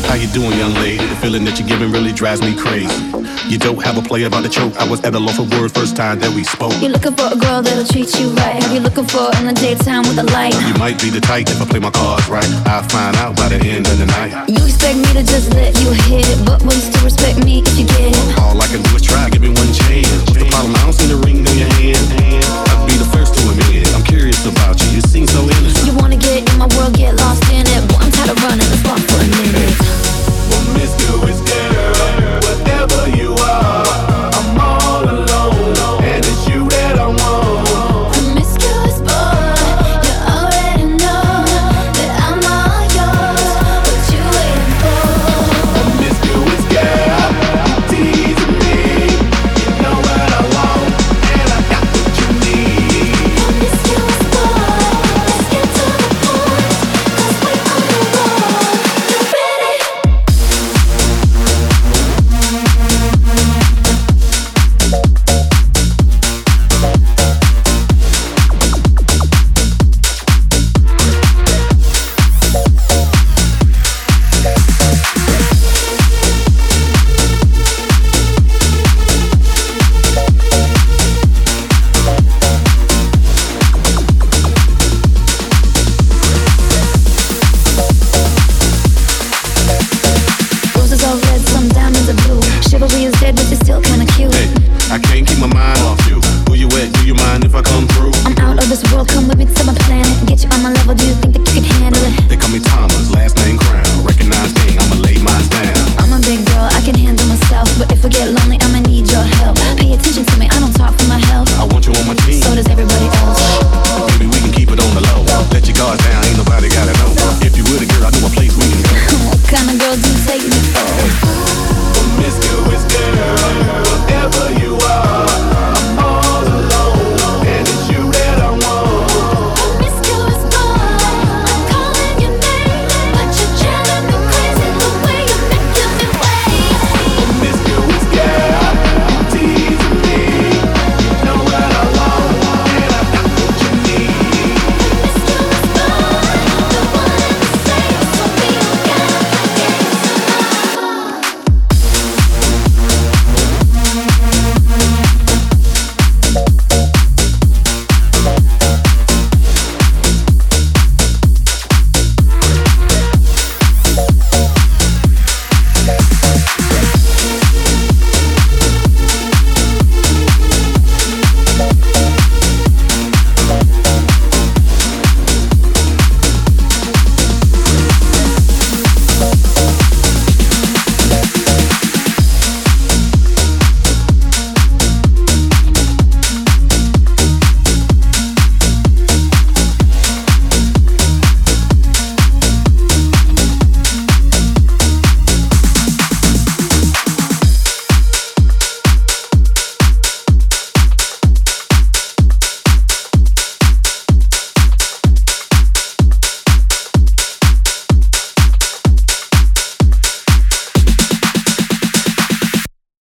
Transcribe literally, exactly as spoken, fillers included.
How you doing, young lady? The feeling that you're giving really drives me crazy. You don't have a play about the choke. I was at a loss of word first time that we spoke. You're looking for a girl that'll treat you right. Have you looking for in the daytime with a light? You might be the type if I play my cards right. I'll find out by the end of the night. You expect me to just let you hit it, but will you still respect me if you get it? All I can do is try, give me one chance. What's the problem? I don't see the ring on your hand. I'll be the first to admit it. I'm curious about you, you seem so innocent. You wanna get in my world, get lost in